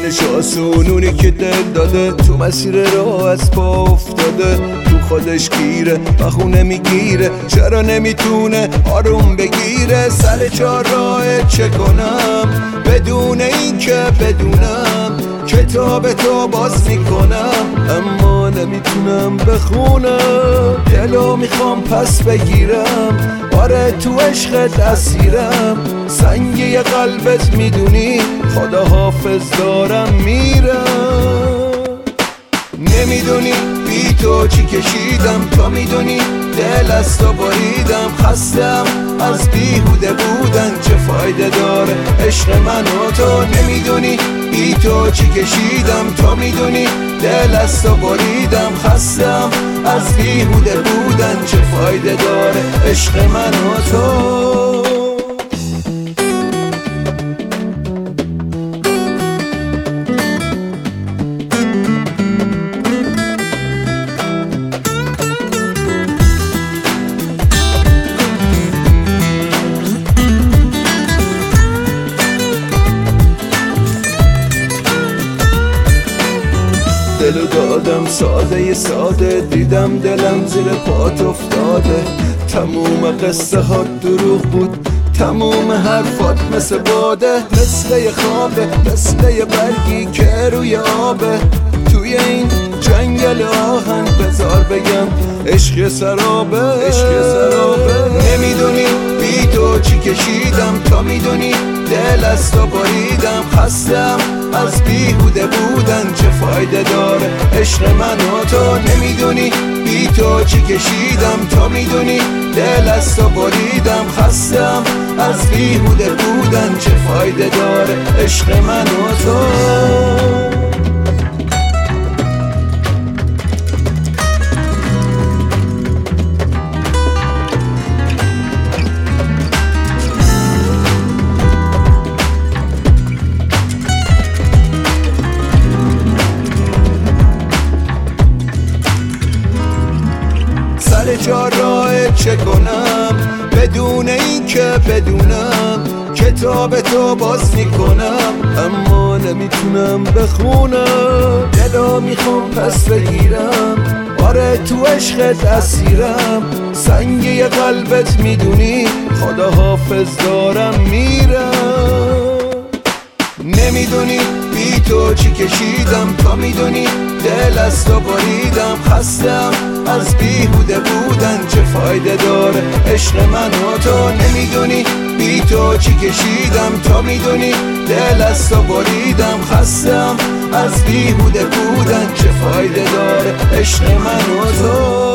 نیستش آسونونی که دل داده، تو مسیر راه از پا افتاده، تو خودش گیره و خونه میگیره، چرا نمیتونه آروم بگیره؟ سر چهارراه چه کنم بدون این که بدونم کتاب تو باز میکنم، اما نمیتونم بخونم. دلو میخوام پس بگیرم، آره تو عشقت اسیرم، سنگی قلبت میدونی، خدا حافظ دارم میرم. نمیدونی بی تو چی کشیدم، تا میدونی دل از تو بریدم، خستم از بیهوده بودن، چه فایده داره عشق من و تو؟ نمیدونی بی تو چی کشیدم، تا میدونی دل از تو بریدم، خستم از بیهوده بودن، چه فایده داره عشق من و تو؟ دلو دادم ساده ساده، دیدم دلم زیر پات افتاده، تموم قصه ها دروغ بود، تموم حرفات مثل باده، مثل یه خوابه، مثل یه برگی که روی آبه، توی این جنگل آهن بذار بگم عشق سرابه، عشق سرابه. نمیدونی بی تو چی کشیدم، تا میدونی دل از تو بریدم، خستم از بیهوده بودن، چه فایده داره عشق من و تو؟ نمیدونی بی تو چی کشیدم، تا میدونی دل از تو بریدم، خستم از بیهوده بودن، چه فایده داره عشق من و تو؟ سر چهارراه چه کنم بدون این که بدونم کتاب تو باز میکنم، اما نمیتونم بخونم. دلو میخوام پس بگیرم، آره تو عشقت اسیرم، سنگی قلبت میدونی، خدا حافظ دارم میرم. نمیدونی بی تو چی کشیدم، تا میدونی دل از تو بریدم، خستم از بیهوده بودن، چه فایده داره عشق من و تو؟ نمیدونی بی تو چی کشیدم، تا میدونی دل از تو بریدم، خستم از بیهوده بودن، چه فایده داره عشق من و تو؟